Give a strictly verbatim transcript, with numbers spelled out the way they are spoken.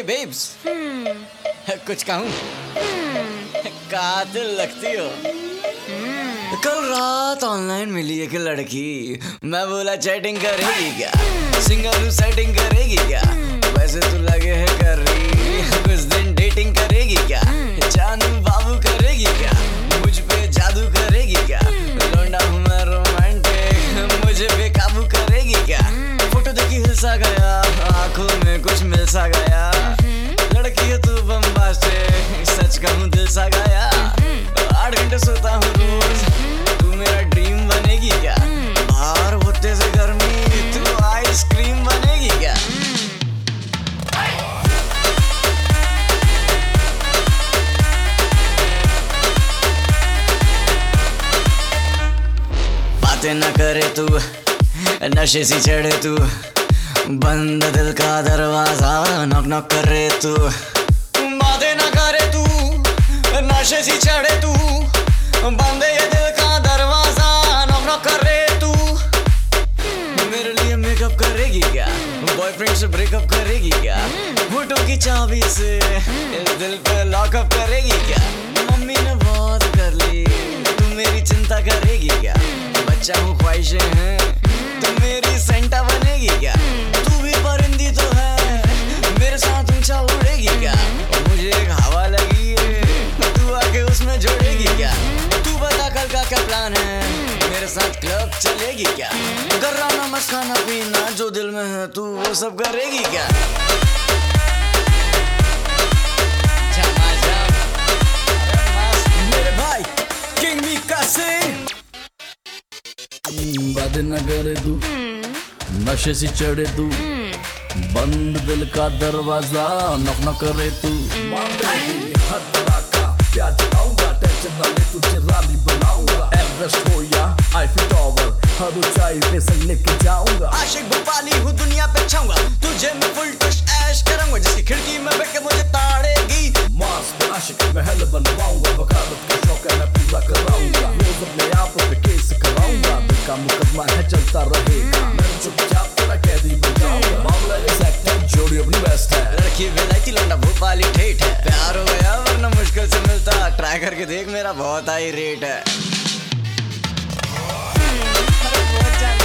हे babes, कुछ कहूँ? कातिल लगती हो। कल रात ऑनलाइन मिली एक लड़की, मैं बोला चैटिंग करेगी क्या, सिंगल सेटिंग करेगी क्या, वैसे तो लगे है कर रही, कुछ दिन डेटिंग करेगी क्या, जानू बाबू करेगी क्या, मुझ पे जादू करेगी क्या, लौंडा हूँ मैं रोमांटिक, मुझे बेकाबू करेगी क्या, फोटो देखी हिल सा गया, आंखों में कुछ मिल सा गया, लड़की है तू बम्बास्टिक, सच कहूँ दिल सा गया, आठ घंटे सोता हूँ रोज, तू मेरा ड्रीम बनेगी क्या, बाहर होते से गर्मी, तू आइसक्रीम बनेगी क्या। बातें न करे तू, नशे सी चढ़े तू, बंद दिल का दरवाजा नॉक नॉक करे तू, बातें न करे तू, नशे सी चढ़े तू, बंद ये दिल का दरवाजा नॉक नॉक करे तू, मेरे लिए मेकअप करेगी क्या, बॉयफ्रेंड से ब्रेकअप करेगी क्या, होठों की चाबी से इस दिल पे लॉकअप करेगी क्या, मम्मी ने बहुत कर ली, तू मेरी चिंता करेगी क्या, बच्चा हूँ ख्वाहिशें हैं, तू मेरी सेंटा बनेगी क्या, तू भी परिंदी तो है, मेरे साथ ऊंचा उड़ेगी क्या, मुझे एक हवा लगी है, तू आके उसमें जोड़ेगी क्या, तू बता कल का क्या प्लान है, मेरे साथ क्लब चलेगी क्या, गर्राना मस्त खाना पीना जो दिल में है तू वो सब करेगी क्या। मेरे भाई किंग मीका सिंह, बातें न करे तू, नशे से चढ़े तू, बंद दिल का दरवाजा नॉक नॉक करे तू, हर तरह का प्यार जताऊंगा, टेंशन न ले तुझे रानी बनाऊंगा, एवरेस्ट हो या आईफिल टावर, हर ऊंचाई पे संग लेके जाऊंगा, आशिक भोपाली हूँ दुनिया पे छाऊंगा, तुझे मैं फुल टच ऐश करूंगा, जिसकी खिड़की में बैठ के मुझे ताड़ेगी, मस्त आशिक महल बनवाऊंगा, वकालत का शौक है मैं पूरा कराऊंगा, रोज अपने आप पे केस कराऊंगा, दिल का मुकदमा है चलता रहेगा, मैं चुपचाप तेरा कैदी बन जाऊंगा, मामला एक्सैक्ट है, जोड़ी अपनी बेस्ट है, लड़की विलायती लौंडा भोपाली ठेठ है, प्यार हो गया वरना मुश्किल से मिलता, ट्राई करके देख मेरा बहुत हाई रेट है।